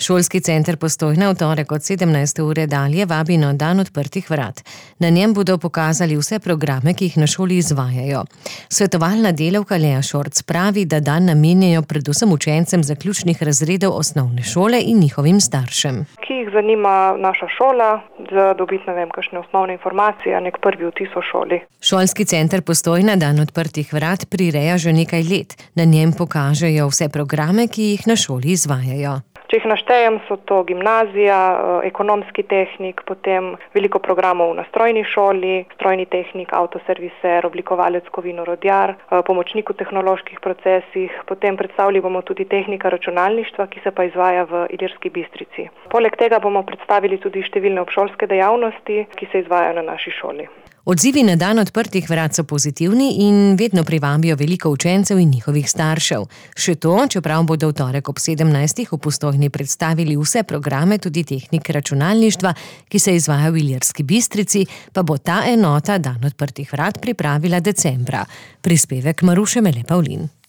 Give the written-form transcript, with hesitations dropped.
Šolski center Postojna v torek od 17. ure dalje vabi na dan odprtih vrat. Na njem bodo pokazali vse programe, ki jih na šoli izvajajo. Svetovalna delavka Lea Šorc pravi, da dan namenjajo predvsem učencem zaključnih razredov osnovne šole in njihovim staršem. Ki jih zanima naša šola, za dobiti, kakšne osnovne informacije, nek prvi vtis o šoli. Šolski center Postojna dan odprtih vrat prireja že nekaj let. Na njem pokažejo vse programe, ki jih na šoli izvajajo. Če jih naštejem, so to gimnazija, ekonomski tehnik, potem veliko programov na strojni šoli, strojni tehnik, avtoserviser, oblikovalec, kovinorodjar, pomočnik v tehnoloških procesih, potem predstavili bomo tudi tehnika računalništva, ki se pa izvaja v Ilirski Bistrici. Poleg tega bomo predstavili tudi številne obšolske dejavnosti, ki se izvajajo na naši šoli. Odzivi na dan odprtih vrat so pozitivni in vedno privabijo veliko učencev in njihovih staršev. Še to, čeprav bodo v torek ob 17. v Postojni predstavili vse programe, tudi tehnik računalništva, ki se izvaja v Ilirski Bistrici, pa bo ta enota dan odprtih vrat pripravila decembra. Prispevek Maruše Mele Pavlin.